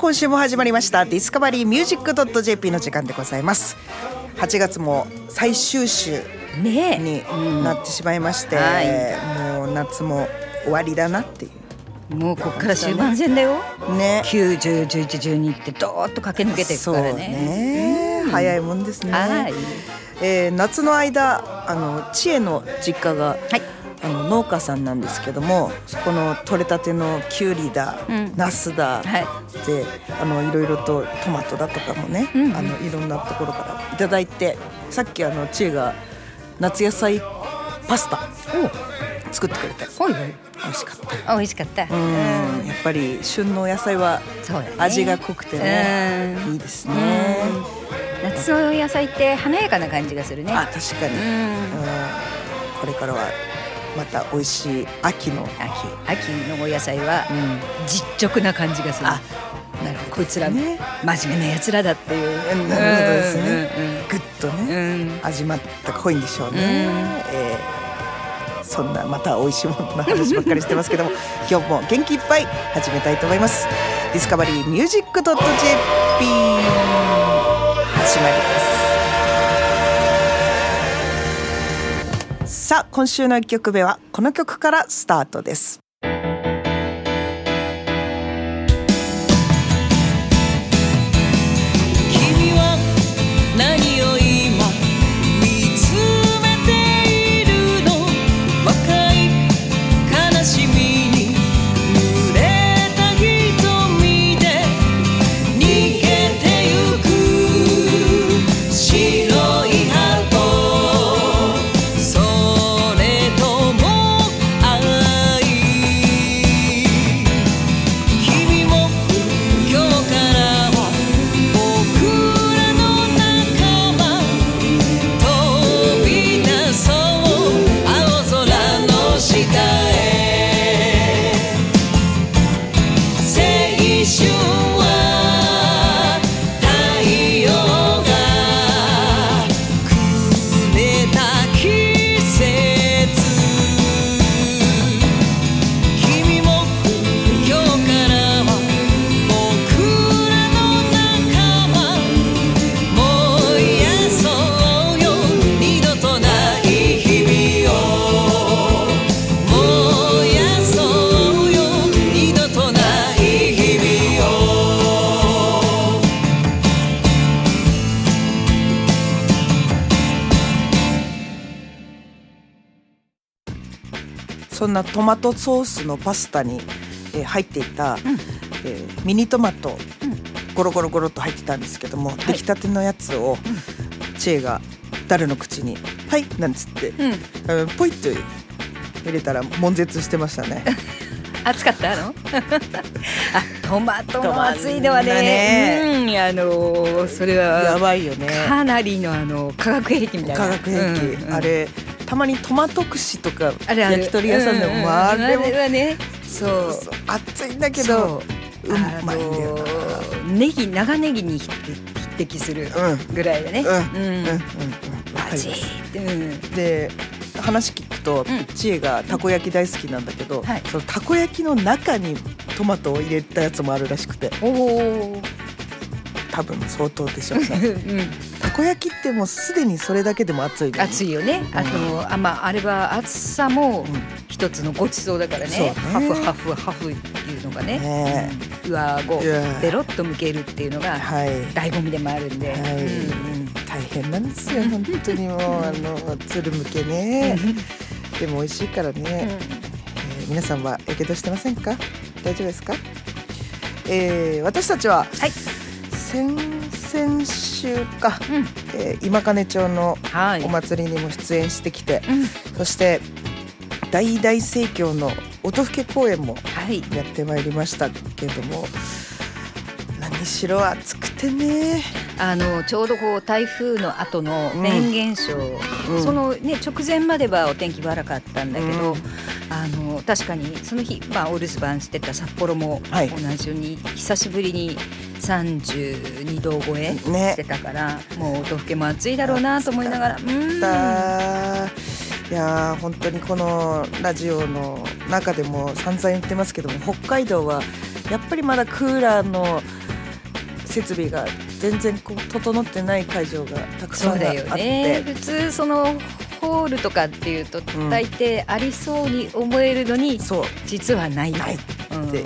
今週も始まりましたディスカバリーミュージック .jp の時間でございます。8月も最終週になってしまいまして、もう夏も終わりだなっていう、 もうこっから終盤戦だよね。 9、10、11、12ってどーっと駆け抜けていくからね。 そうね、早いもんですね。 はい、 夏の間知恵の実家が、農家さんなんですけども、そこの取れたてのきゅうりだ、ナスだ、でいろいろとトマトだとかもね、いろんなところからいただいて、さっき知恵が夏野菜パスタ作ってくれて、美味しかった。 美味しかった。 やっぱり旬の野菜は味が濃くてね、いいですね。 夏の野菜って華やかな感じがするね。 確かに、これからはまた美味しい秋のお野菜は実直な感じがする。 なるほど、 こいつらね、真面目なやつらだっていう。 なるほどですね。ぐっとね、味まった濃いんでしょうね。そんなまた美味しいものの話ばっかりしてますけども今日も元気いっぱい始めたいと思います。ディスカバリーミュージック .jp 始まります。さあ、今週の1曲目はこの曲からスタートです。 君は何を今見つめているの？若い悲しみに濡れた瞳で逃げてゆく白い箱、それとも愛？君も今日からは僕らの仲間、飛び出そう青空の下へ。青春は太陽がくれた季節、君も今日からは僕らの仲間、燃やそうよ二度とない日々を、燃やそうよ二度とない日々を。 そんなトマトソースのパスタに、入っていた、ミニトマト、ゴロゴロゴロと入ってたんですけども、出来たてのやつを、知恵が誰の口にはいなんつって、ポイッと入れたら悶絶してましたね。 熱かったの？トマトの熱いのはね、それはやばいよね。 かなりの化学兵器みたいな。 化学兵器、あれたまにトマト串とかあれ焼き鳥屋さんでも、あれもはね、そう熱いんだけどまいんだよな。 長ネギに匹敵するぐらいだね。バチッって。で話聞くと、知恵がたこ焼き大好きなんだけど、そのたこ焼きの中にトマトを入れたやつもあるらしくて、多分相当でしょうね。たこ焼きってもうすでにそれだけでも熱いね。 熱いよね。あれは熱さも一つのごちそうだからね。ハフハフハフっていうのがね、上顎ベロッと向けるっていうのが醍醐味でもあるんで、 大変なんですよ本当に。もうつるむけね。でも美味しいからね。皆さんはやけどしてませんか？大丈夫ですか？私たちは、先週か、今金町のお祭りにも出演してきて、そして大々盛況の音更公演もやってまいりましたけども、何しろ暑くてね、 ちょうど台風の後のフェーン現象、そのね直前まではお天気悪かったんだけど、確かにその日、お留守番してた札幌も同じように久しぶりに32度超えしてたから、もう音更けも暑いだろうなと思いながら、 いや本当にこのラジオの中でも散々言ってますけども、北海道はやっぱりまだクーラーの設備が全然こう整ってない会場がたくさんあって、 そうだよね。普通そのホールとかっていうと大抵ありそうに思えるのに、実はないっていう、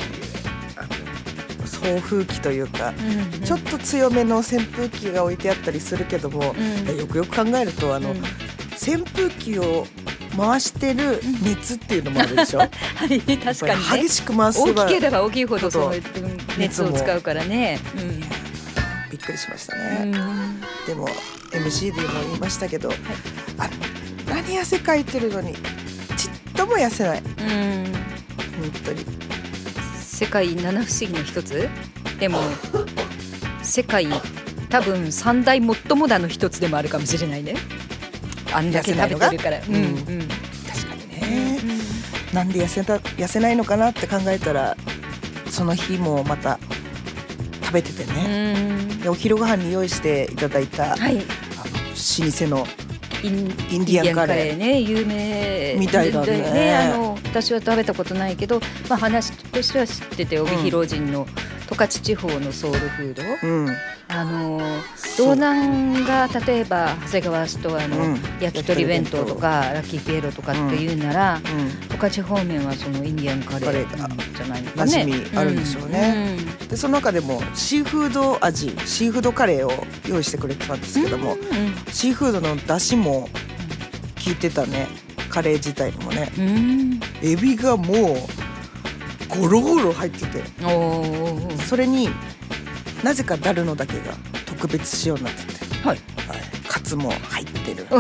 送風機というか、ちょっと強めの扇風機が置いてあったりするけども、よくよく考えると扇風機を回してる熱っていうのもあるでしょ。 確かにね、 激しく回せば大きければ大きいほどその熱を使うからね、 びっくりしましたね。でも MC でも言いましたけど、何汗かいてるのにちっとも痩せない。本当に世界七不思議の一つでも世界多分三大最もだの一つでもあるかもしれないね。あんだけ食べてるから。確かにね。なんで痩せないのかなって考えたら、その日もまた食べててね。でお昼ご飯に用意していただいた、老舗のインディアンカレーね、有名みたいだね。 私は食べたことないけど、話としては知ってて、帯広人の十勝地方のソウルフード、道南が例えば長谷川市と焼き鳥弁当とかラッキーピエロとかっていうなら、十勝方面はそのインディアンカレーじゃないのかね。 馴染みあるんでしょうね。でその中でもシーフード味、シーフードカレーを用意してくれてたんですけども、シーフードの出汁も効いてたね。カレー自体にもね、エビがもうゴロゴロ入ってて、それになぜかダルのだけが特別仕様になってて、カツも入ってる。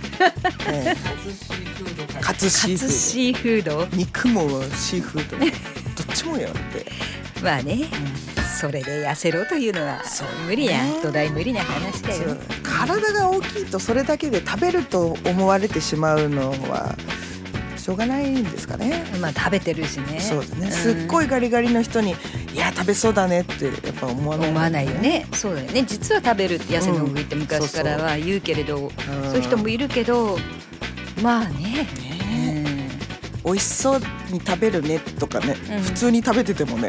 カツシーフード、肉もシーフード、どっちもよって。 まあね、それで痩せろというのは無理や、土台無理な話だよ。 体が大きいとそれだけで食べると思われてしまうのはしょうがないんですかね。 食べてるしね。 そうですね。すっごいガリガリの人にいや食べそうだねってやっぱ思わないよね。そうだよね。実は食べるって痩せの上って昔からは言うけれど、そういう人もいるけど、まあね。 美味しそうに食べるねとかね、普通に食べててもね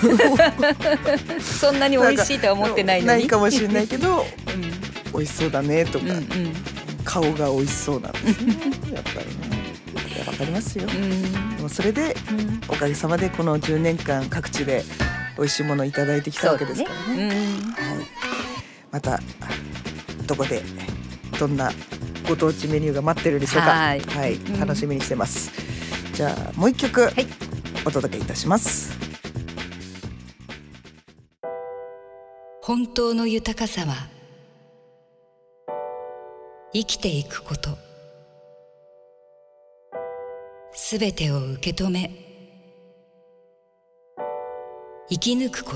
そんなに美味しいとは思ってないのにないかもしれないけど、美味しそうだねとか、顔が美味しそうなんですね。やっぱりね、わかりますよ。でもそれで、おかげさまでこの10年間各地で美味しいものをいただいてきたわけですからね。またどこでどんなご当地メニューが待ってるでしょうか。楽しみにしてます。じゃあもう一曲お届けいたします。 本当の豊かさは生きていくこと。すべてを受け止め生き抜くこと。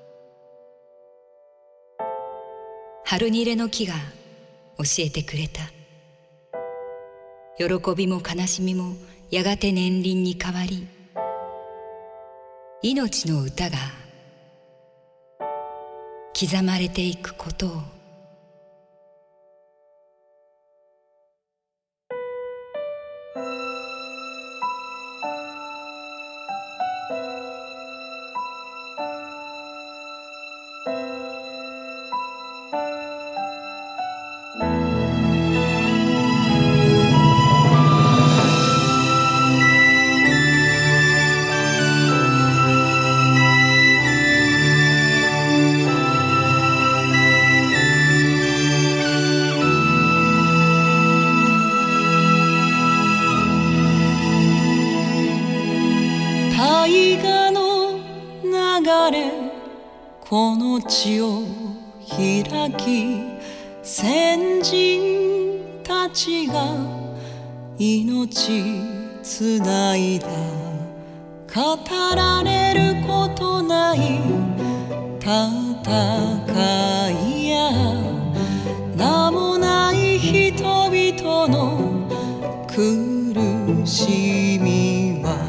春にれの木が教えてくれた。喜びも悲しみもやがて年輪に変わり、命の歌が刻まれていくことを。 この地を開き、先人たちが命つないだ。語られることない戦いや、名もない人々の苦しみは、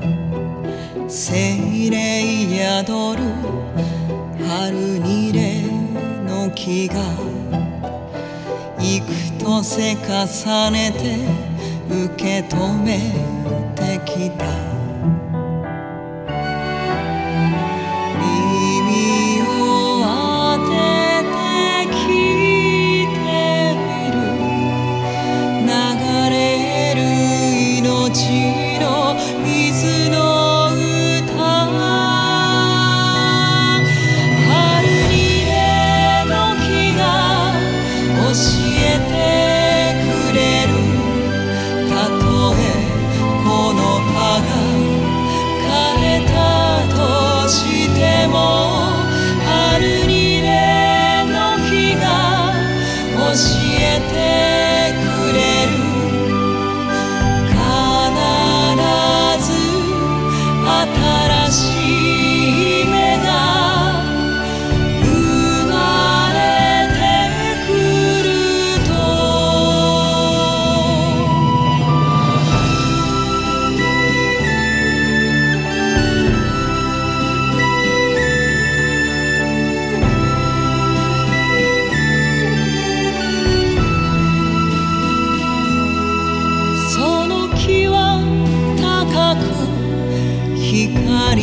精霊宿る春にれの木が幾とせ重ねて受け止めてきた。耳を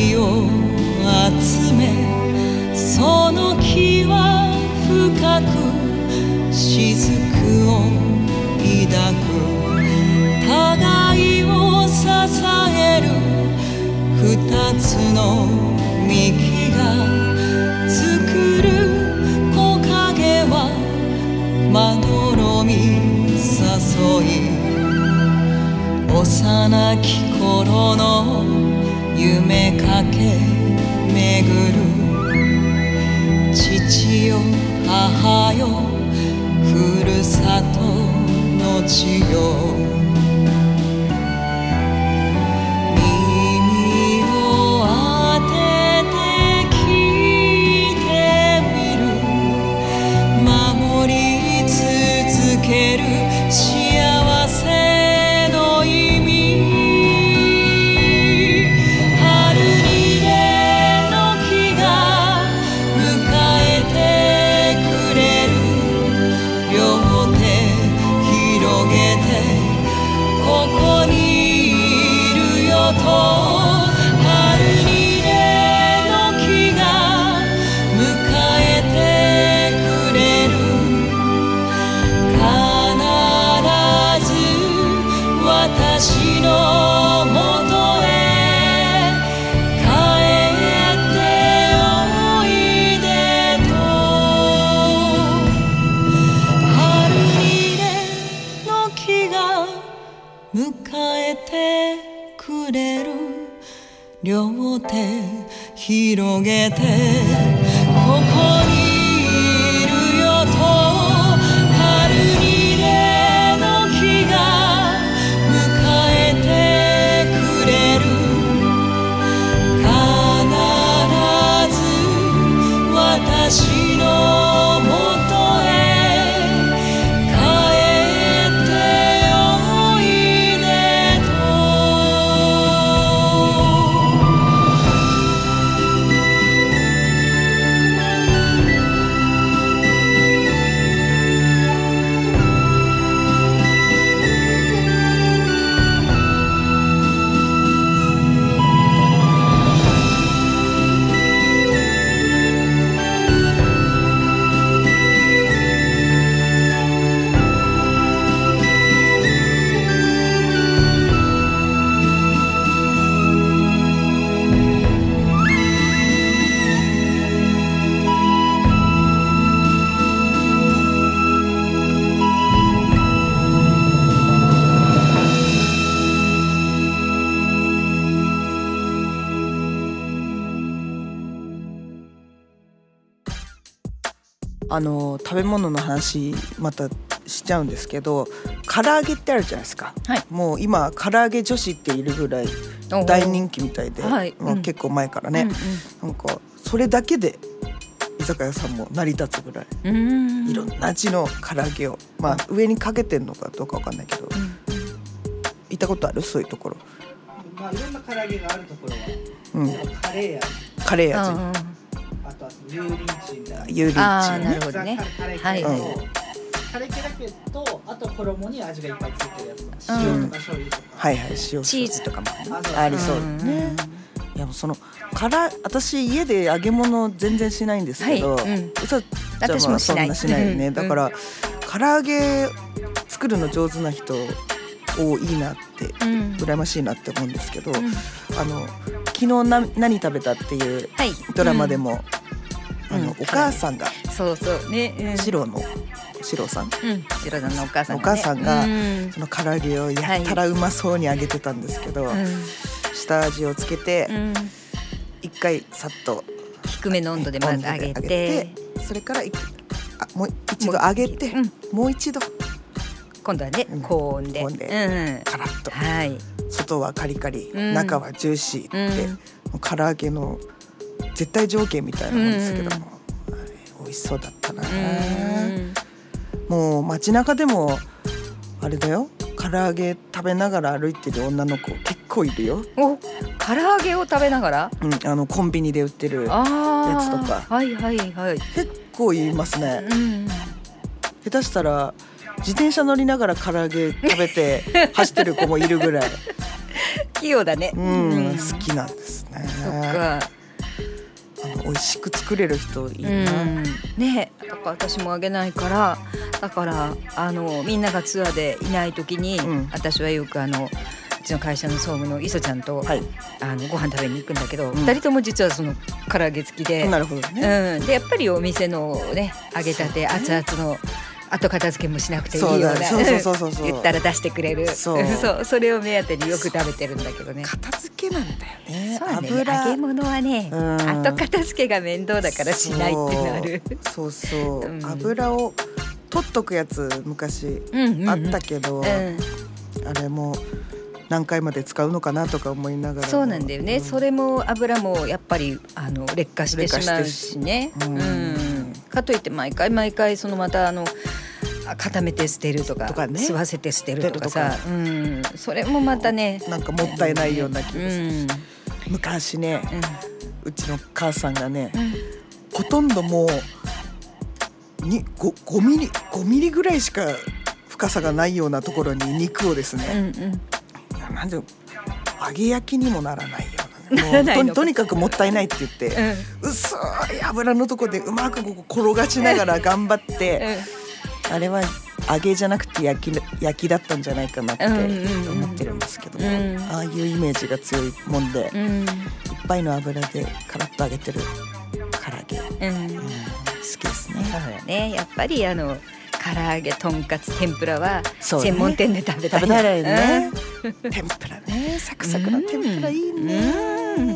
いを集めその木は深く雫を抱く互いを支える二つの幹が作る木陰はまどろみ誘い幼き頃の夢かけ巡る父よ母よふるさとの地よ耳を当てて聞いてみる守り続ける幸せの意味春にれの木が迎えてくれる両手広げてここにいるよと春にれの木が迎えてくれる必ず私のもとへ帰っておいでと春にれの木が迎えてくれる両手広げてここにいるよと春にれの木が迎えてくれる必ず私のもとへ帰っておいでと食べ物の話またしちゃうんですけど、唐揚げってあるじゃないですか、 はい、 もう今唐揚げ女子っているぐらい大人気みたいで、 はい結構前からね、なんかそれだけで居酒屋さんも成り立つぐらいいろんな味の唐揚げを、上にかけてんのかどうかわかんないけど、行ったことある？そういうところ。 いろんな唐揚げがあるところは、カレー味、 カレー味、 あとは油淋鶏みたいな、 油淋鶏なるほどね、 カレーはい、 カレー系だけど、あと衣に味がいっぱいついてるやつとか、塩とか醤油とか、 はいはい、塩チーズとかもありそうね。いやもうその私家で揚げ物全然しないんですけど、 私もしない。 そんなしないよね。だから唐揚げ作るの上手な人いいなって羨ましいなって思うんですけど、昨日何食べたっていうドラマでも、お母さんがそうね、 シロさんのお母さんがその唐揚げをやったらうまそうに揚げてたんですけど、下味をつけて一回さっと低めの温度でまず揚げて、 それからもう一度揚げて、もう一度今度はね高温でカラッと、外はカリカリ、中はジューシーって、唐揚げの絶対条件みたいなもんですけども、あれ美味しそうだったな。もう街中でもあれだよ、唐揚げ食べながら歩いてる女の子結構いるよ。 唐揚げを食べながら、 コンビニで売ってるやつとか、結構いますね。下手したら自転車乗りながら唐揚げ食べて走ってる子もいるぐらい器用だね。 好きなんですそっか。 美味しく作れる人いいな、 ね。だから私もあげないから、だからみんながツアーでいない時に、私はよくうちの会社の総務の磯ちゃんと、ご飯食べに行くんだけど、2人とも実はその唐揚げ好きで、 なるほどね、 でやっぱりお店のね揚げたて、熱々の後片付けもしなくていいような、言ったら出してくれる、それを目当てによく食べてるんだけどね。 片付けなんだよね。 そうね、揚げ物はね、後片付けが面倒だからしないってなる。 そうそう、油を取っとくやつ昔あったけど、あれも何回まで使うのかなとか思いながら。 そうなんだよね、それも油もやっぱり劣化してしまうしね、かといって毎回そのまた固めて捨てるとか吸わせて捨てるとかさ、それもまたねなんかもったいないような気がする。昔ね、うちの母さんがね、ほとんどもう5ミリぐらいしか深さがないようなところに肉をですね、なんで揚げ焼きにもならないような、ね、もうとにかくもったいないって言って、薄い油のとこでうまく転がしながら頑張って、あれは揚げじゃなくて焼きだったんじゃないかなって思ってるんですけども、ああいうイメージが強いもんで、いっぱいの油でカラッと揚げてる唐揚げ、好きですね。 そうだね、やっぱり唐揚げ、とんかつ、天ぷらは専門店で食べたいね。天ぷらね、サクサクの天ぷらいいね。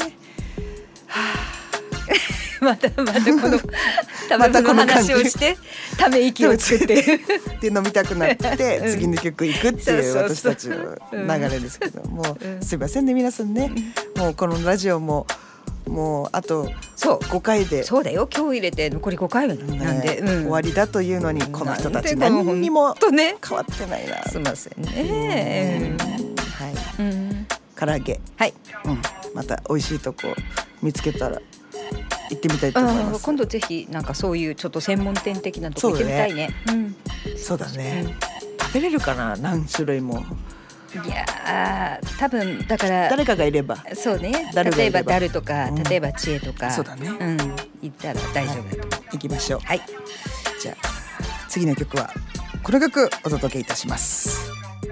またこの食べ物の話をしてため息を作ってで飲みたくなって次の曲行くっていう私たちの流れですけども、すいませんね皆さんね、もうこのラジオもうあと5回で、 そうだよ、今日入れて残り5回なんで、 終わりだというのに、この人たち何にも変わってないな。 すいませんね。 はい、唐揚げ、また美味しいとこ見つけたら行ってみたいと思います。 今度ぜひなんかそういうちょっと専門店的なとこ行ってみたいね。 そうだね、食べれるかな、何種類も。 いや多分だから誰かがいれば、 そうね、例えばダルとか、例えば知恵とか、 そうだね、 行ったら大丈夫だと行きましょう。 はい、 じゃあ次の曲はこの曲お届けいたします。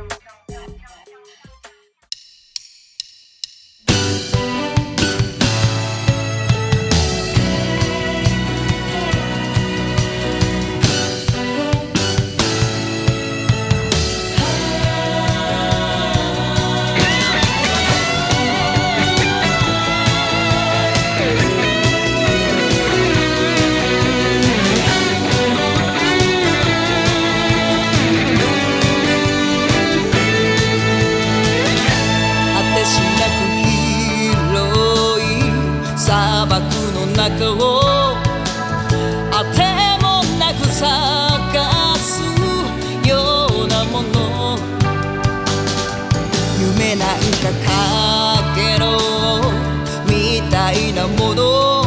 中をあてもなく探すようなもの、夢なんかかけろみたいなもの、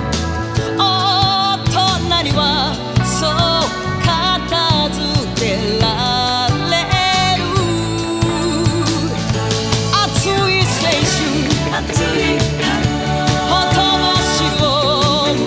大人にはそう片付けられる。熱い青春、ほとばしる想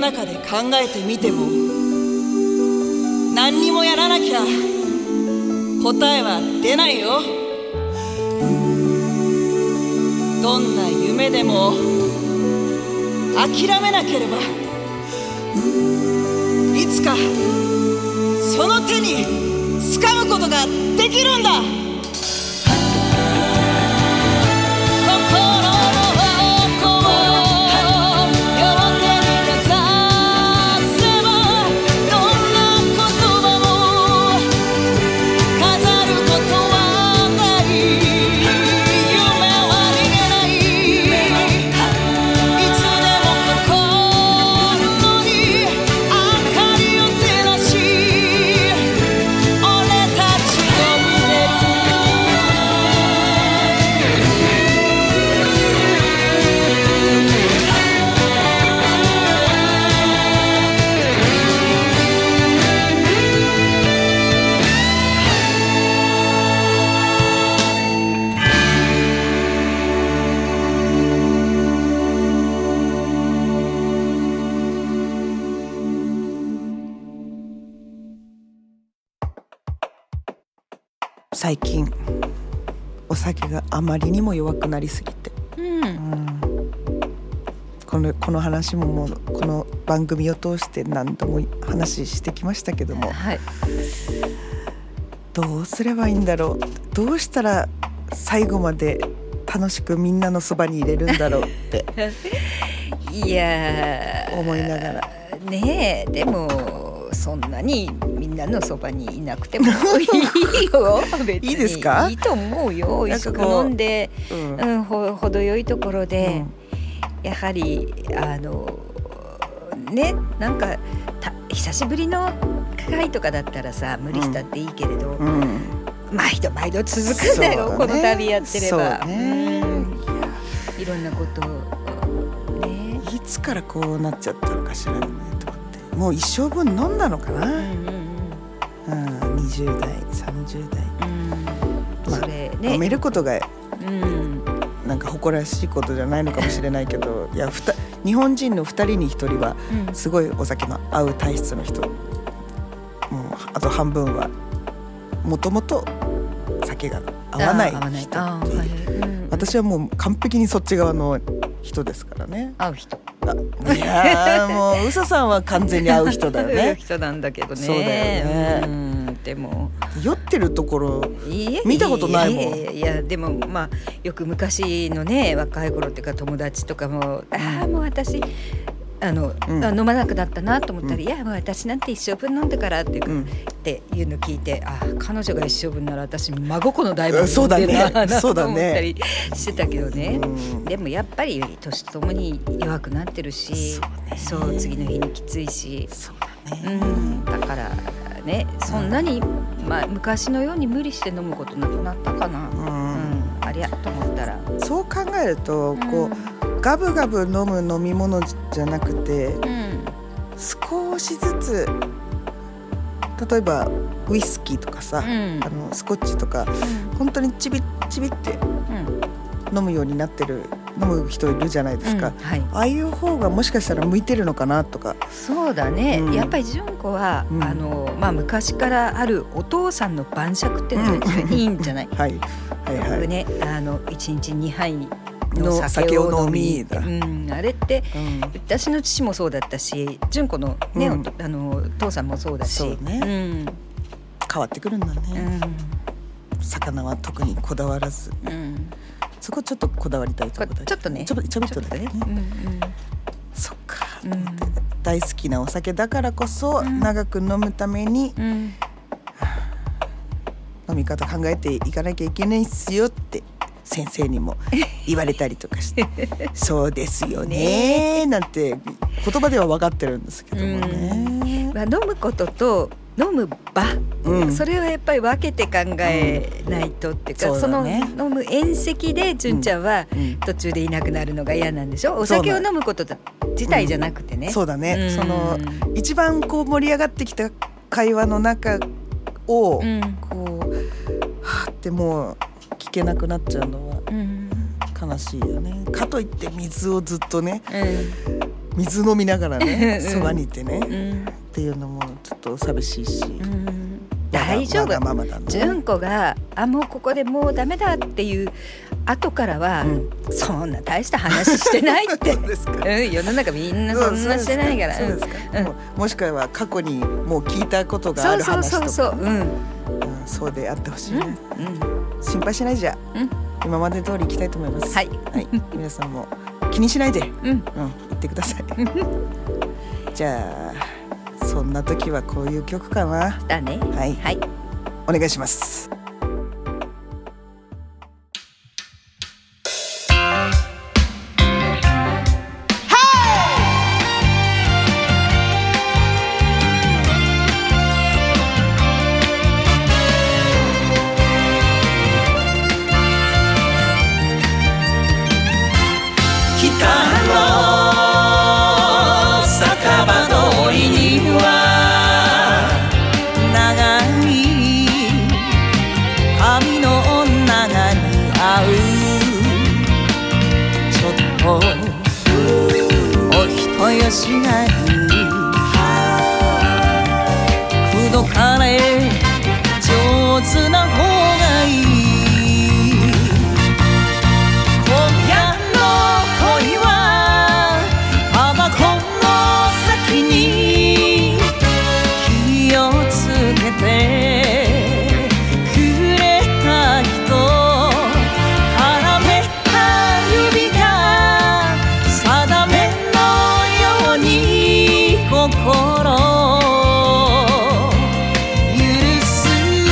中で考えてみても、何にもやらなきゃ答えは出ないよ。どんな夢でも諦めなければ、いつかその手に掴むことができるんだ。 最近お酒があまりにも弱くなりすぎて、この話ももうこの番組を通して何度も話してきましたけども、 はい、 どうすればいいんだろう、どうしたら最後まで楽しくみんなのそばに入れるんだろうっていや思いながらねえ、でもそんなにみんなのそばにいなくてもいいよ別にいいですか？ いいと思うよ。美味しく飲んで、程よいところで、やはりね、なんか久しぶりの会とかだったらさ無理したっていいけれど、毎度毎度続くんだよ、この旅やってれば。いろんなことをね、 いつからこうなっちゃったのかしらねと思って、もう一生分飲んだのかな、20代30代、 それね、 飲めることが、なんか誇らしいことじゃないのかもしれないけどいや日本人の2人に1人はすごいお酒の合う体質の人、もうあと半分はもともと酒が合わない人っていう、私はもう完璧にそっち側の人ですからね。 合う人、 いやもううささんは完全に合う人だよね。 合う人なんだけどね。 そうだよね。 でも酔ってるところ見たことないもん。 いやでもまあよく昔のね、若い頃っていうか友達とかも、もう私飲まなくなったなと思ったら、いやもう私なんて一生分飲んでからっていうの聞いて、彼女が一生分なら私真心だいぶ飲んでるなと思ったりしてたけどね。でもやっぱり年ともに弱くなってるし、そう次の日にきついし、だからね、そんなに昔のように無理して飲むことなくなったかな、ありゃと思ったら、 そう考えるとこうガブガブ飲む飲み物じゃなくて、少しずつ、例えばウイスキーとかさ、スコッチとか、本当にちびちびって飲むようになってる飲む人いるじゃないですか、ああいう方がもしかしたら向いてるのかなとか。 そうだね、やっぱり純子は、昔からあるお父さんの晩酌っていうのがいいんじゃない？ はいはいはい、 ね、1日2杯の酒を飲み、 あれって、私の父もそうだったし、純子のね、父さんもそうだし、 そうね、変わってくるんだね、魚は特にこだわらず、そこちょっとこだわりたいところだ、 ちょっとね、 ちょびっとだね、そっか、大好きなお酒だからこそ、長く飲むために、飲み方考えていかなきゃいけないっすよって先生にも言われたりとかしてそうですよねなんて言葉では分かってるんですけどもね、 飲むことと飲む場、それはやっぱり分けて考えないとっていうか、その飲む宴席で純ちゃんは途中でいなくなるのが嫌なんでしょ。お酒を飲むこと自体じゃなくてね、 そうだね、その一番こう盛り上がってきた会話の中を、こうはってもう聞けなくなっちゃうのは悲しいよね。かといって水をずっとね、 水飲みながらねそばにいてね、っていうのもちょっと寂しいし、 大丈夫、 ママだね、 純子がもうここでもうダメだっていう後からは、そんな大した話してないってそうですか、 世の中みんなそんなしてないから、 そうですか、もしくは過去にもう聞いたことがある話とか、そうであってほしいね、心配しないじゃ、今まで通り行きたいと思います。はい、皆さんも気にしないで、行ってください。じゃあそんな時はこういう曲かな。 だね。 はい、お願いします。 しない口説かれ上手な方がいい今夜の恋はタバコの先に火をつけてくれた人絡めた指が定め心許す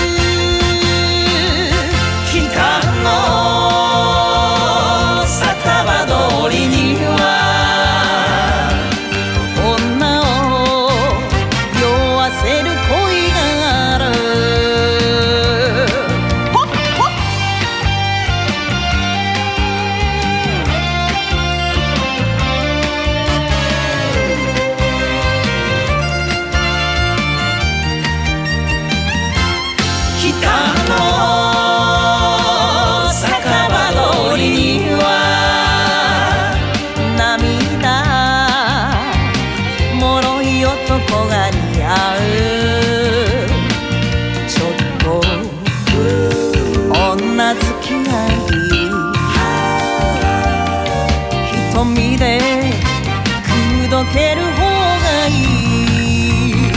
北の酒場通りには女を酔わせる恋がある男が似合うちょっと女好きがいい瞳で口説ける方がいい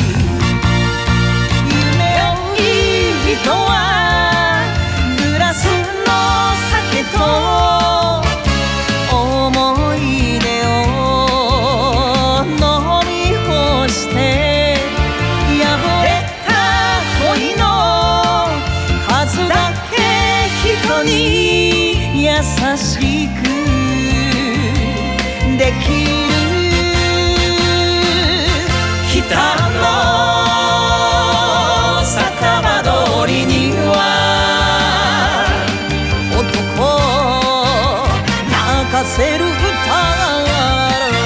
夢をいい人はグラスの酒と思い出を飲み干して破れた恋の数だけ人に優しくできる北の酒場通りには男を泣かせる歌がある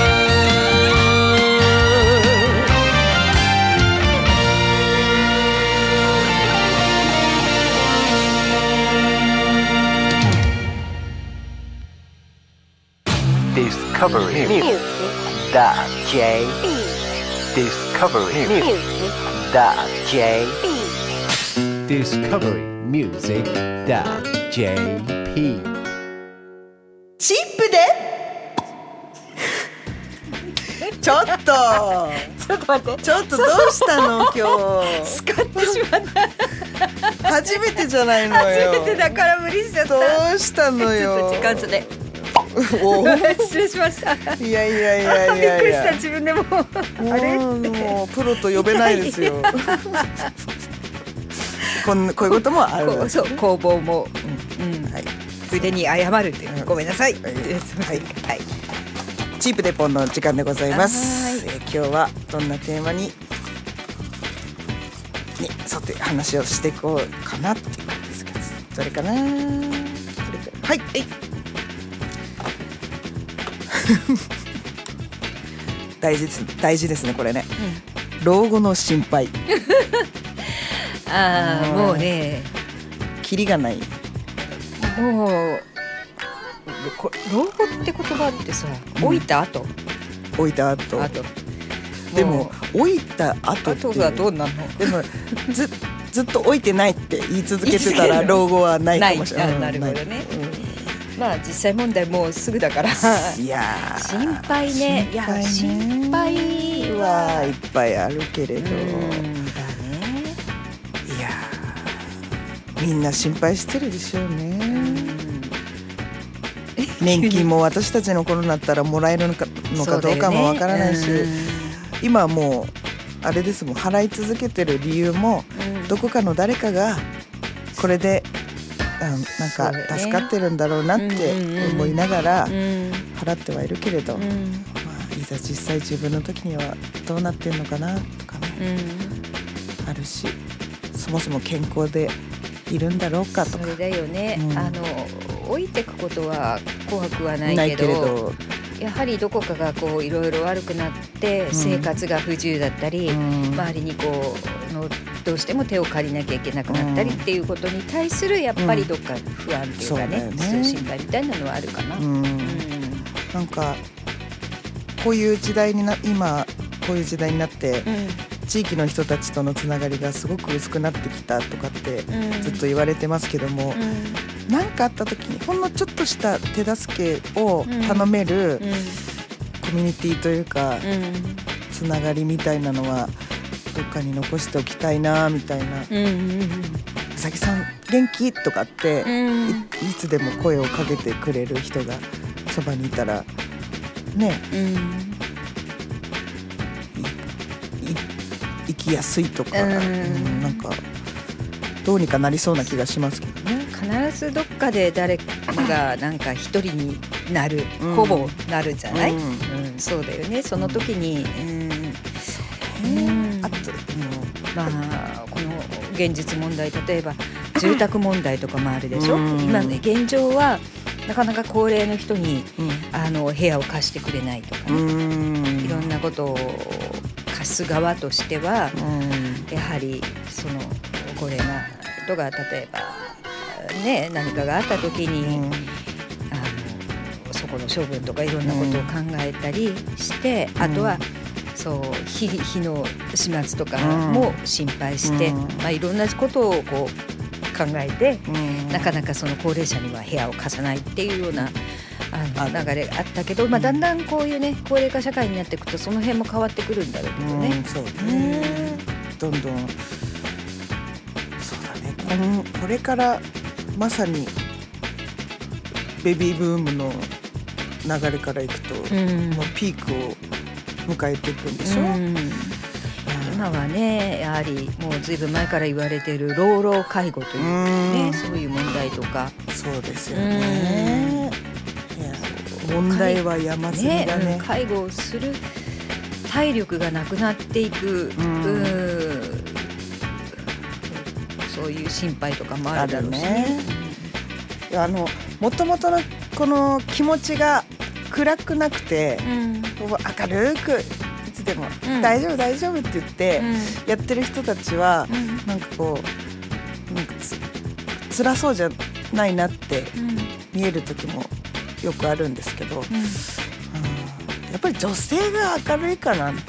Discovery Music .jp Discovery Music .jp Discovery Music .jp チップでちょっと待ってちょっとどうしたの今日使ってしまった初めてじゃないのよ初めてだから無理しちゃったどうしたのよ時間差でお失礼しましたいやいやいやいやいやびっくりした自分でもあれもうプロと呼べないですよこういうこともあるそう工房も、 はい、 腕に謝るっていうごめんなさい、はい、 チープデポンの時間でございます。今日はどんなテーマに沿って話をしていこうかなっていう感じですけど、どれかなはい大事ですねこれね、老後の心配もうねキリがないもう老後って言葉ってさ、老いた後置いた後でも置いた後ってはどうなの？ でもずっと置いてないって言い続けてたら老後はないかもしれない。 なるほどね。まあ実際問題もうすぐだから。 いや心配ね。いや心配はいっぱいあるけれど。だね。いやみんな心配してるでしょうね。年金も私たちの頃になったらもらえるのかどうかもわからないし、今はもうあれですもん、払い続けてる理由も、どこかの誰かがこれでなんか助かってるんだろうなって思いながら払ってはいるけれど、まあ、いざ実際自分の時にはどうなってんのかなとかね、あるし、そもそも健康でいるんだろうかとか。 それだよね、置いてくことは怖くはないけどやはりどこかがこういろいろ悪くなって生活が不自由だったり、周りにこうどうしても手を借りなきゃいけなくなったりっていうことに対するやっぱりどっか不安っていうかね、心配みたいなのはあるかな。 なんかこういう時代に今こういう時代になって、地域の人たちとのつながりがすごく薄くなってきたとかってずっと言われてますけども、何かあった時にほんのちょっとした手助けを頼めるコミュニティというか、つながりみたいなのはどっかに残しておきたいなみたいな。うさぎさん元気とかって、いつでも声をかけてくれる人がそばにいたらね、生きやすいとか、なんかどうにかなりそうな気がしますけどね。 必ずどっかで誰かがなんか一人になる、ほぼなるじゃない、そうだよね。その時に、あと、まあこの現実問題、例えば住宅問題とかもあるでしょ。今ね、現状はなかなか高齢の人に、部屋を貸してくれないとかね、いろんなことを貸す側としては、やはりその高齢な人が例えばね、何かがあった時に、そこの処分とかいろんなことを考えたりして、あとはそう火の始末とかも心配して、いろんなことをこう考えて、なかなかその高齢者には部屋を貸さないっていうような流れあったけど、だんだんこういうね高齢化社会になっていくとその辺も変わってくるんだろうけどね。 そうね、どんどんそうだね、これからまさにベビーブームの流れからいくと、もうピークを迎えていくんでしょ。 今はね、やはりもうずいぶん前から言われている老老介護というね、そういう問題とか。 そうですよね。問題は山積みだね。 介護をする体力がなくなっていく、そういう心配とかもあるだろうしね。 もともとのこの気持ちが暗くなくて、明るくいつでも、大丈夫大丈夫って言ってやってる人たちは、なんかこうなんか辛そうじゃないなって見える時もよくあるんですけど、やっぱり女性が明るいかなって、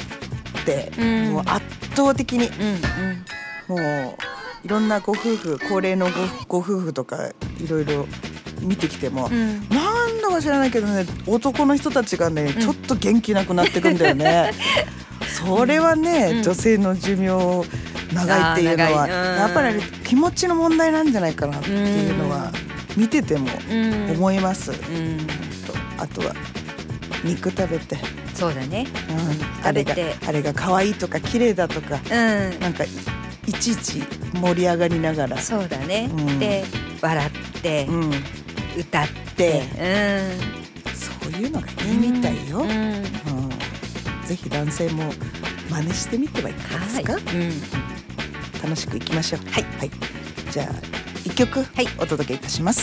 もう圧倒的に、もういろんなご夫婦、高齢のご夫婦とかいろいろ見てきても、なんだか知らないけどね、男の人たちがね、ちょっと元気なくなってくんだよね。それはね、女性の寿命長いっていうのはやっぱり気持ちの問題なんじゃないかなっていうのは見てても思います。あとは肉食べて、 そうだね、 あれが可愛いとか綺麗だとか、なんかいちいち盛り上がりながら、 そうだね、で笑って、歌って、 そういうのがいいみたいよ。ぜひ男性も真似してみてはいかがですか。楽しくいきましょう。はい、じゃあ1曲お届けいたします。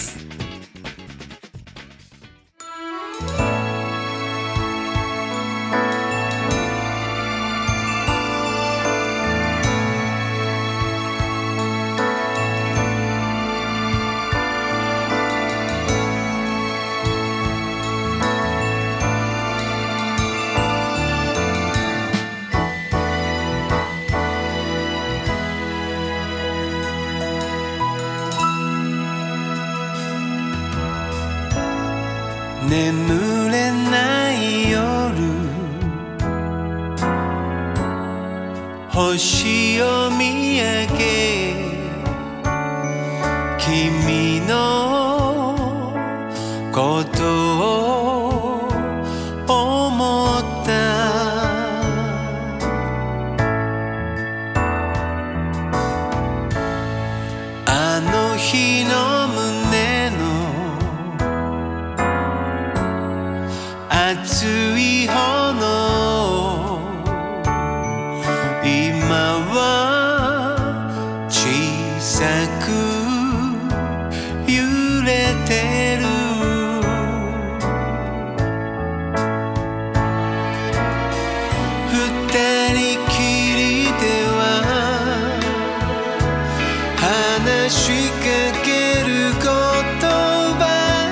眠れない夜星を見上げ君のことを思ったあの日の胸の熱い炎今は小さく揺れてる二人きりでは話しかける言葉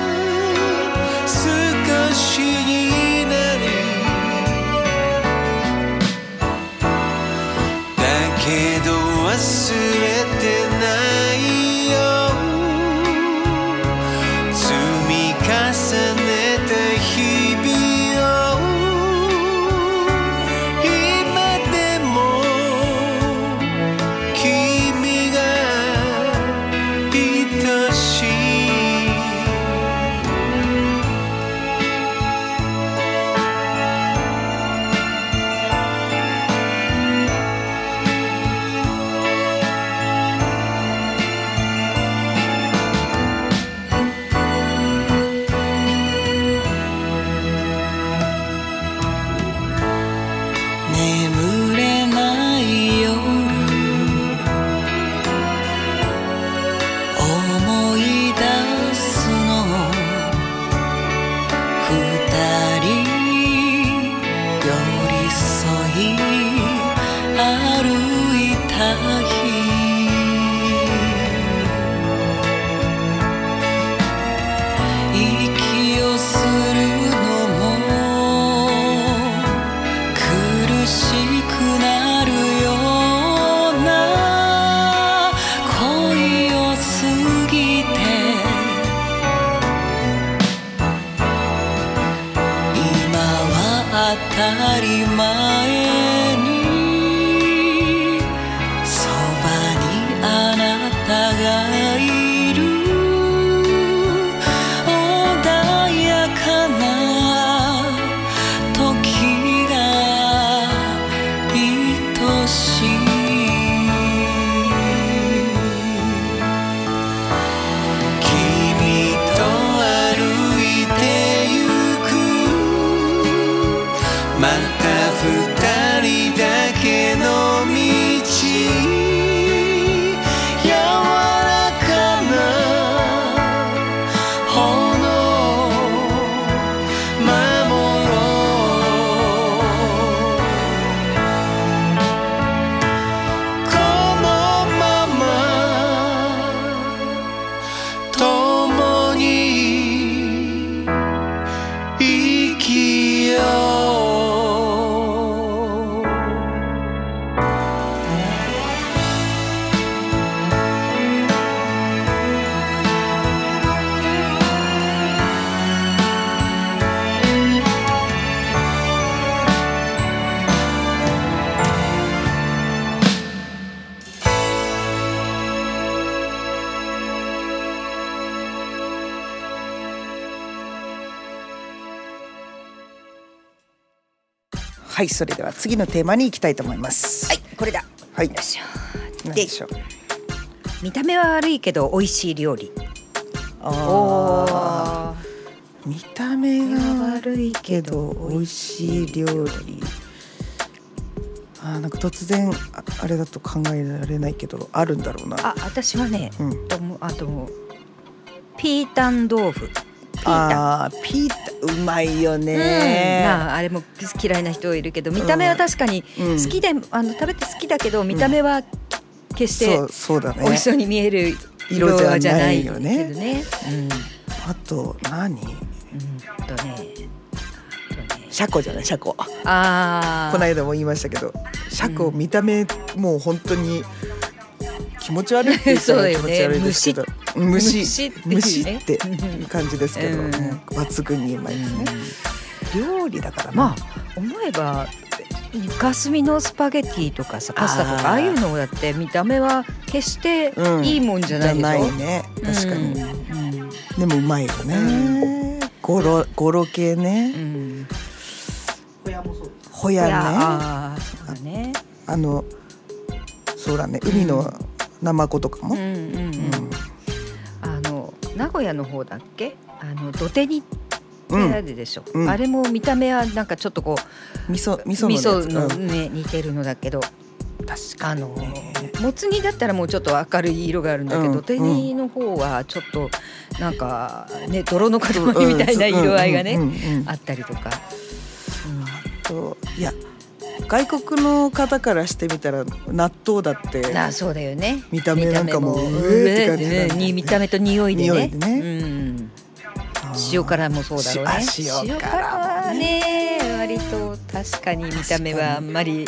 少しになるだけど忘れてないよ積み重ねた日々を今でも君が愛しい眠れない夜思い出すの二人寄り添い歩いた日息をするのも苦しくなるような恋を過ぎて今は当たり前にそばにあなたがいる穏やかな時が愛しい君と歩いてゆくまた二人だけの道柔らかな炎守ろうこのまま共に生きようはい、それでは次のテーマに行きたいと思います。 はい、これだ。 はい、 よいしょ。 何でしょう。 見た目は悪いけど美味しい料理。 あー、見た目が悪いけど美味しい料理。なんか突然あれだと考えられないけどあるんだろうな。 私はね、 うん、 あとピータン豆腐。 ピータンうまいよね、 あれも嫌いな人いるけど見た目は確かに好きで、食べて好きだけど見た目は決して美味しそうに見える色じゃないよね。 あと何？シャコじゃない？シャコ。この間も言いましたけど、シャコ見た目もう本当に気持ち悪いって言ったら気持ち悪いですけど、 虫っていうねっていう感じですけど、抜群にうまいですね。料理だからな。 まあ思えば霞のスパゲティとかさパスタとかああいうのだって見た目は決していいもんじゃないでしょ。 じゃないね、確かに。でもうまいよね。ゴロ系ね。 ホヤもそう。 ホヤね。 そうだね。 そうだね。海のナマコとかも。 名古屋の方だっけ？土手にあるでしょ。あれも見た目はなんかちょっとこう味噌のね似てるのだけど、 確かにもつ煮だったらもうちょっと明るい色があるんだけど、土手煮の方はちょっとなんかね泥の塊みたいな色合いがねあったりとか。 いや外国の方からしてみたら納豆だってそうだよね。 見た目なんかもって感じだね。 見た目と匂いでね。塩辛もそうだろうね。 塩辛はね割と確かに見た目はあんまり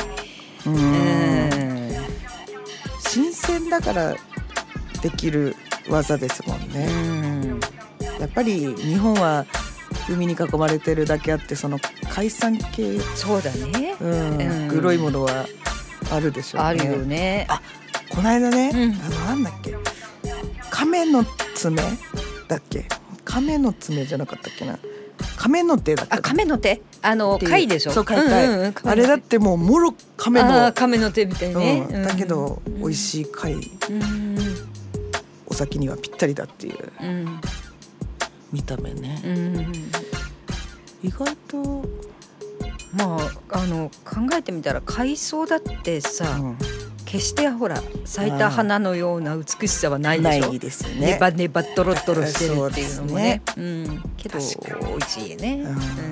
新鮮だからできる技ですもんね。やっぱり日本は海に囲まれてるだけあってその海産系そうだね、 黒いものはあるでしょうね。 あるよね。 この間ね、なんだっけ亀の爪だっけ亀の爪じゃなかったっけな亀の手だった。 亀の手貝でしょ。 そう貝、あれだってもうもろ亀の手みたいね、 だけど美味しい貝、お酒にはぴったりだっていう、見た目ね、意外とまあ考えてみたら海藻だってさ、決してほら咲いた花のような美しさはないでしょ。 ないですね。 ネバネバドロドロしてるっていうのもね。けど美味しいね。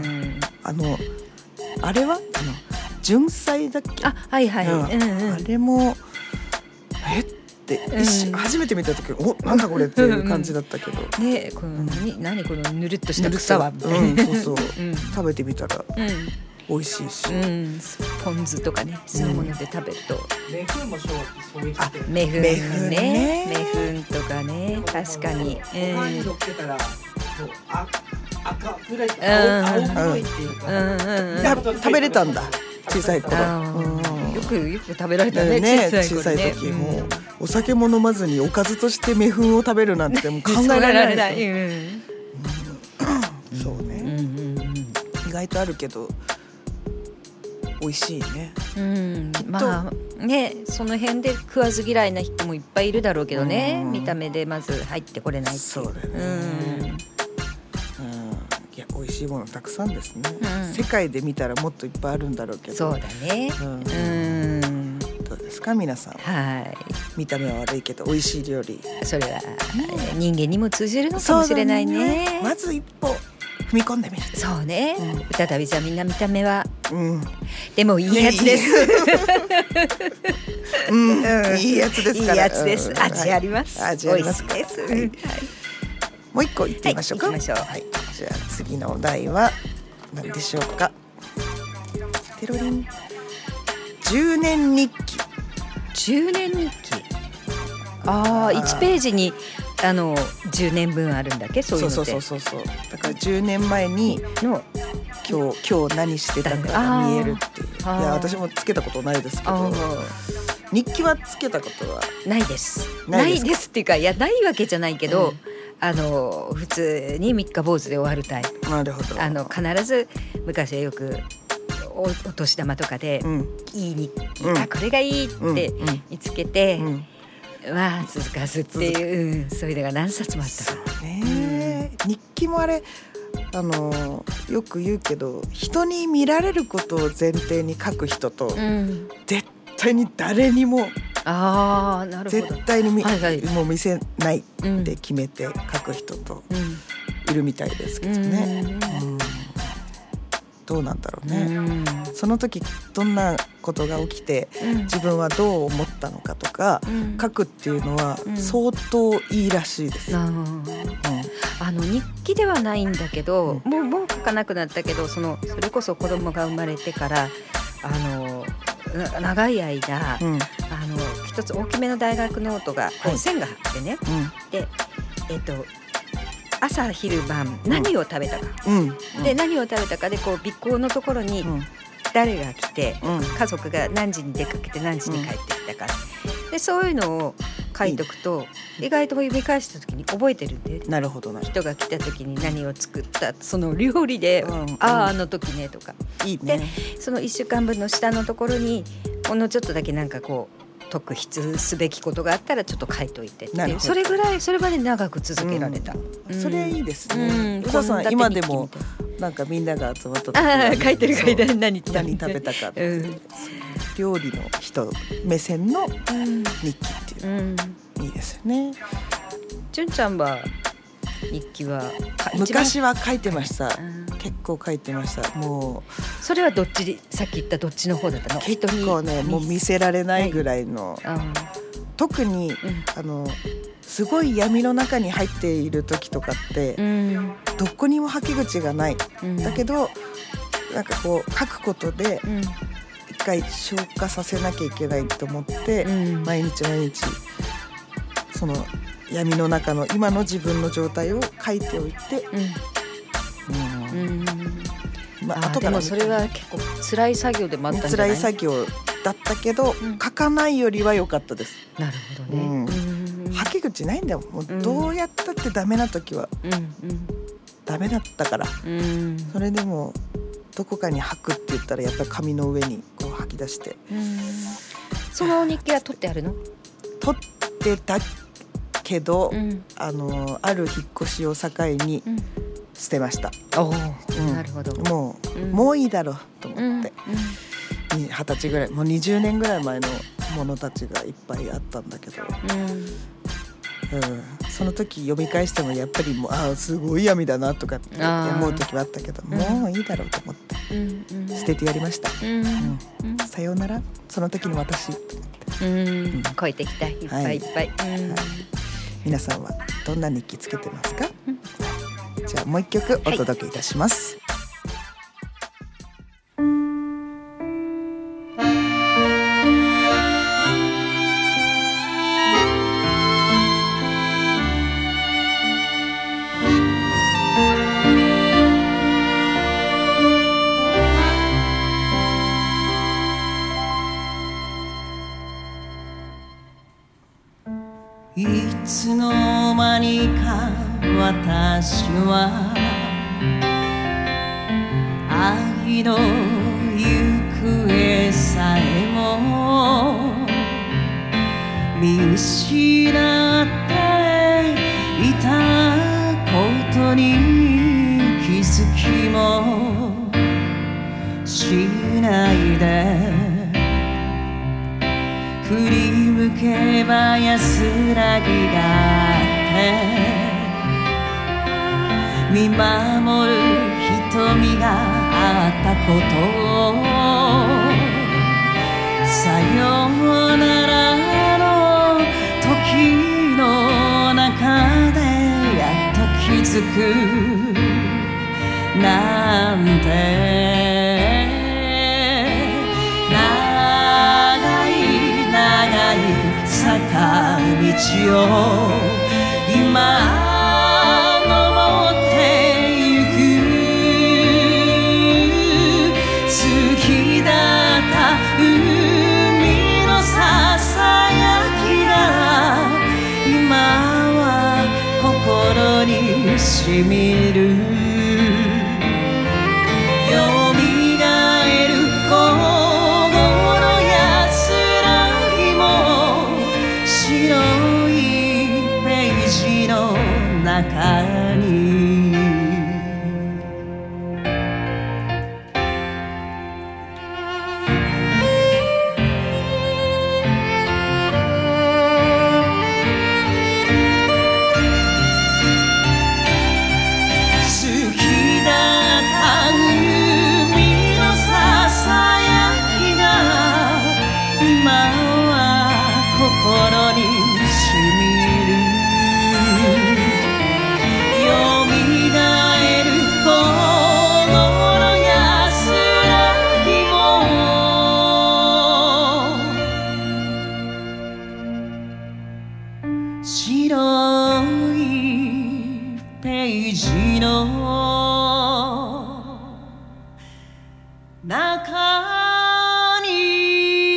あれは純菜だっけ？ はい。 あれもって初めて見た時なんだこれっていう感じだったけど。 ね何このぬるっとした草はみたいな。 そう食べてみたら。美味しいし、 ポン酢とかねそういうもので食べるとメフンもそういうメフンねメフンとかね確かにご飯に乗っけたら赤ぐらい青黒いっていうか食べれたんだ小さい頃。 よく食べられたね小さい時もお酒も飲まずにおかずとしてメフンを食べるなんてもう考えられない。そうね意外とあるけど美味しいね。 まあねその辺で食わず嫌いな人もいっぱいいるだろうけどね、見た目でまず入ってこれないっていう。 そうだね。いや美味しいものたくさんですね。世界で見たらもっといっぱいあるんだろうけど。 そうだね。 どうですか皆さん。見た目は悪いけど美味しい料理。 それは人間にも通じるのかもしれないね。 まず一歩踏み込んでみる。 そうね。歌旅じゃみんな見た目は、でもいいやつです。 いいやつですから。 いいやつです。味あります。 味あります。 美味しいです。 もう一個言ってみましょうか。 行きましょう。 じゃあ次のお題は何でしょうか。テロリン。10年日記。 10年日記。1ページに10年分あるんだっけそういうのって。そうだから10年前に今日何してたかが見えるっていう。いや私もつけたことないですけど日記はつけたことはないです。ないですっていうかないわけじゃないけど、普通に三日坊主で終わるタイプ。 なるほど。 必ず昔はよくお年玉とかで、いい日記、これがいいって見つけて、続かすっていう、そういうのが何冊もあったから。 日記もあれよく言うけど人に見られることを前提に書く人と、絶対に誰にもなるほど絶対にもう見せないって決めて書く人といるみたいですけどね。どうなんだろうね。その時どんなことが起きて、自分はどう思ったのかとか、書くっていうのは相当いいらしいです。 日記ではないんだけど、もう書かなくなったけどそれこそ子供が生まれてから長い間、一つ大きめの大学ノートが線が張ってね、で朝昼晩何を食べたか、で何を食べたかでこう尾行のところに誰が来て、家族が何時に出かけて何時に帰ってきたか、でそういうのを書いとくと意外と読み返した時に覚えてるんで、 なるほどな。 人が来た時に何を作ったその料理で、あの時ねとか、 いいね。 でその1週間分の下のところにほんのちょっとだけなんかこう特筆すべきことがあったらちょっと書いといてって、それぐらいそれまで長く続けられた、 それいいですね。宇佐さん今でもなんかみんなが集まった時書いてる何食べたか、料理の人目線の日記っていうの、いいですよね。 純ちゃんは日記は昔は書いてました。結構書いてました。もうそれはどっち、さっき言ったどっちの方だったの？ 結構ね、もう見せられないぐらいの、特にすごい闇の中に入っている時とかって、どこにもはけ口がない、だけどなんかこう書くことで一回消化させなきゃいけないと思って、毎日その闇の中の今の自分の状態を書いておいて、 後からそれは結構辛い作業でもあったんじゃない？ 辛い作業だったけど、書かないよりは良かったです。 なるほどね。 はけ口ないんだよ。もうどうやったってダメな時はダメだったから、それでもどこかに吐くって言ったらやっぱり紙の上にこう吐き出して、 その日記は取ってあるの？ 取ってたけど、ある引っ越しを境に捨てました。 なるほど。 もういいだろうと思って、20歳ぐらい、もう20年ぐらい前のものたちがいっぱいあったんだけど、その時読み返してもやっぱりもうすごい闇だなとかって思う時はあったけど、もういいだろうと思って捨ててやりました。さようならその時の私と思って、 超えてきた、いっぱいいっぱい。 皆さんはどんな日記つけてますか？じゃあもう一曲お届けいたします。 いつの間にか私は愛の行方さえも見失っていたことに気づきもしないで振り向けば安らぎがあって見守る瞳があったことをさようならの時の中でやっと気づくなんて坂道を今登ってゆく好きだった海のささやきが今は心にしみる中に好きだった海のささやきが今は心にしみる白いページの中に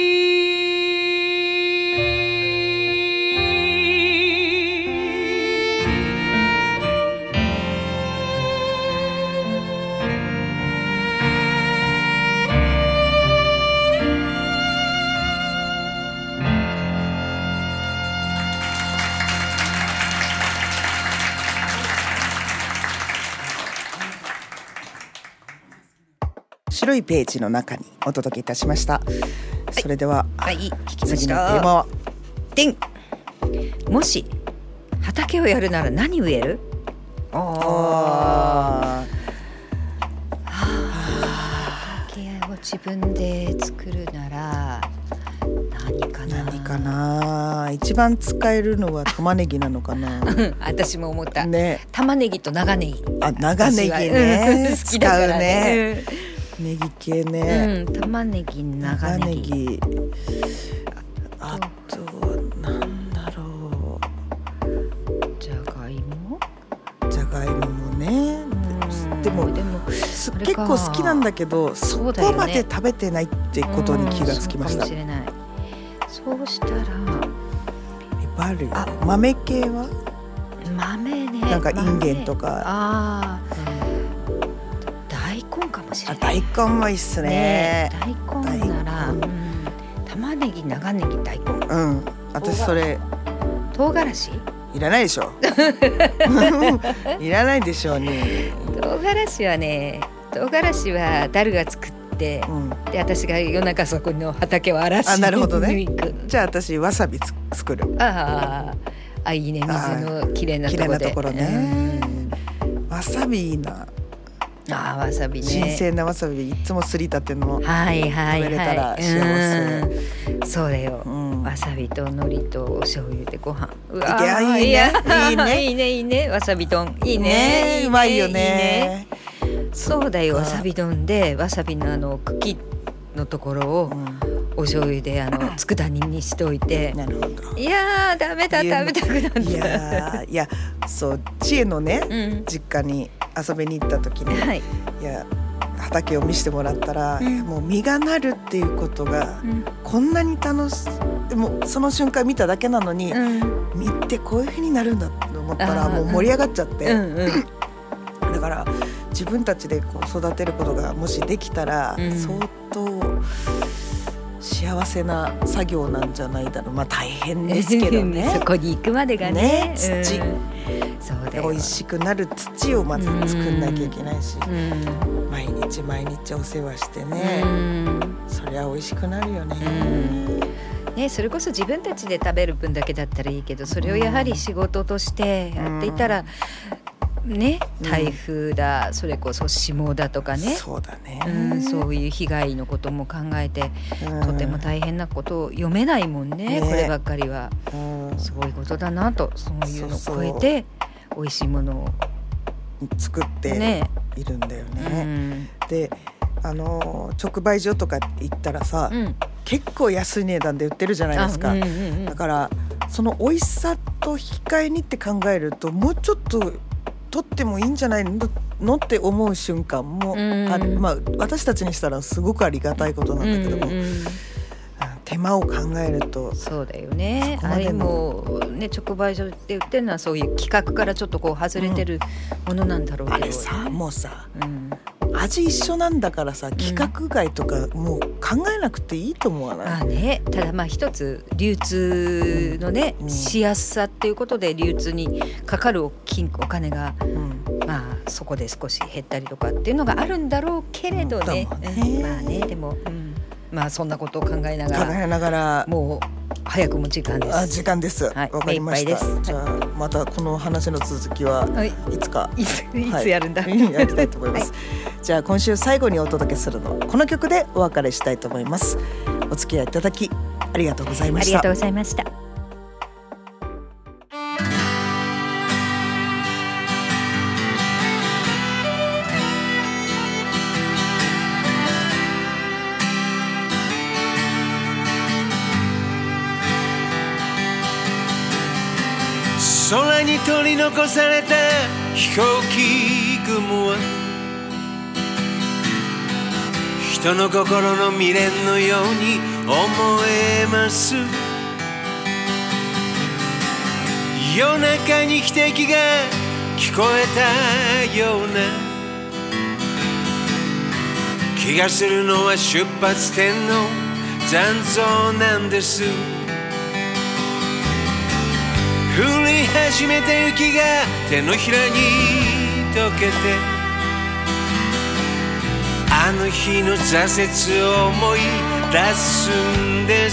白いページの中にお届けいたしました。それでは、 聞きま次のテした。 ーマはでん。もし畑をやるなら何植える？畑を自分で作るなら何かな？ 何かな。一番使えるのは玉ねぎなのかな。 私も思った。 ね、 玉ねぎと長ネギ。 長ネギね、 好きだから使うね。ネギ系ね、 玉ねぎ、長ネギ。 あとなんだろう。 じゃがいももね。でも結構好きなんだけど、そこまで食べてないってことに気がつきました。 そうかもしれない。そうしたらいっぱいあるよ。豆系は？ 豆ね。 なんかインゲンとか。 大根かもしれない。 大根もいいっすね。 大根なら、玉ねぎ、長ネギ、大根。 私それ。 唐辛子？ いらないでしょ。いらないでしょうね。 唐辛子はダルが作って、で私が夜中そこの畑を荒らしに行く。なるほどね。 じゃあ私わさび作る。 いいね、水のきれいなところで。 ところね。わさびいいな。 わさびね。 新鮮なわさびいつもすりたての。 食べれたら幸せ。 そうだよ。わさびと海苔とお醤油でご飯。いいね。わさび丼いいね。 うまいよね。 そうだよ。わさび丼でわさびの茎のところをお醤油で佃煮にしておいて。 なるほど。 いやー、ダメだ、食べたくなった。 いやそう知恵のね、実家に遊びに行った時に、いや畑を見せてもらったら、もう実がなるっていうことが、こんなに楽しい。でもその瞬間見ただけなのに、実ってこういう風になるんだと思ったらもう盛り上がっちゃって、だから自分たちでこう育てることがもしできたら、相当幸せな作業なんじゃないだろう。大変ですけどね。 そこに行くまでがね。 土、 そうだよ。 美味しくなる土をまず作んなきゃいけないし、毎日お世話してね、そりゃ美味しくなるよね。 それこそ自分たちで食べる分だけだったらいいけど、それをやはり仕事としてやっていたら、台風だ、それこそ霜だとかね。 そうだね。 そういう被害のことも考えて、とても大変なことを読めないもんね。こればっかりは、そういうことだなと、そういうのを超えて美味しいものを作っているんだよね。で、直売所とか行ったらさ、結構安い値段で売ってるじゃないですか。だからその美味しさと引き換えにって考えると、もうちょっと取ってもいいんじゃないのって思う瞬間もある。私たちにしたらすごくありがたいことなんだけども、手間を考えると。 そうだよね。あれもね、直売所で売ってるのはそういう規格からちょっとこう外れてるものなんだろうけど、 あれさ、もうさ、味一緒なんだからさ、規格外とかもう考えなくていいと思わない？ ただ一つ流通のね、しやすさっていうことで流通にかかるお金が、そこで少し減ったりとかっていうのがあるんだろうけれどね。でも、そんなことを考えながらもう早くも時間です。 時間です。わかりました。じゃあまたこの話の続きはいつか、 いつやるんだ、 やりたいと思います。じゃあ今週最後にお届けするのこの曲でお別れしたいと思います。お付き合いいただきありがとうございました。 ありがとうございました。 「 空に取り残された飛行機雲は人の心の未練のように思えます。夜中に汽笛が聞こえたような気がするのは出発点の残像なんです。降り始めた雪が手のひらに溶けてあの日の挫折を思い出すんです。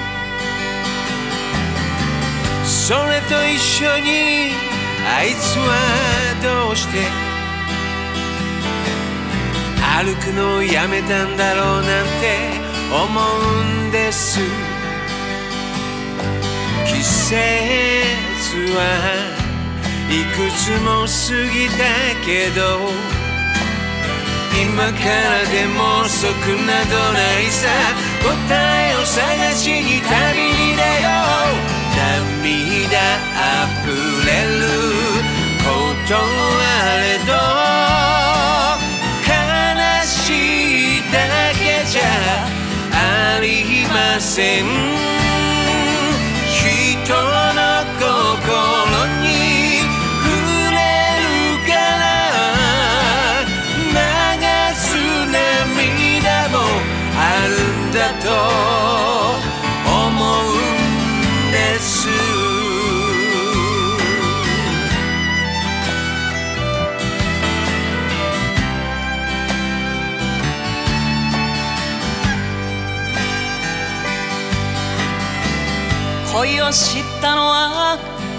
それと一緒にあいつはどうして歩くのをやめたんだろうなんて思うんです。季節はいくつも過ぎたけど今からでも遅くなどないさ。答えを探しに旅に出よう。涙あふれることあれど悲しいだけじゃありません。人の心に触れるから流す涙もあるんだと思うんです。 恋を知ったのは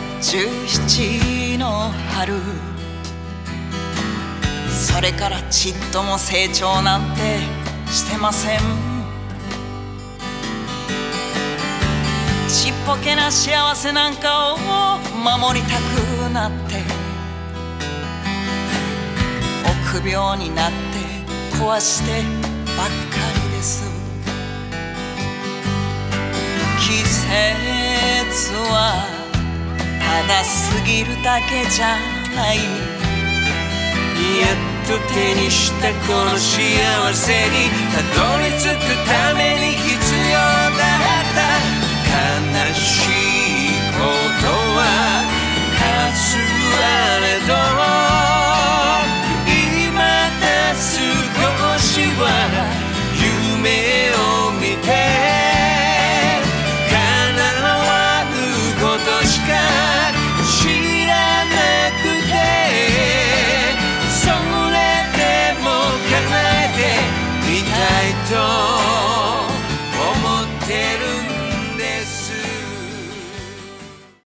17の春。それからちっとも成長なんてしてません。ちっぽけな幸せなんかを守りたくなって臆病になって壊してばっかりです。季節はただ過ぎるだけじゃない。 やっと手にしたこの幸せにたどり着くために必要だった悲しい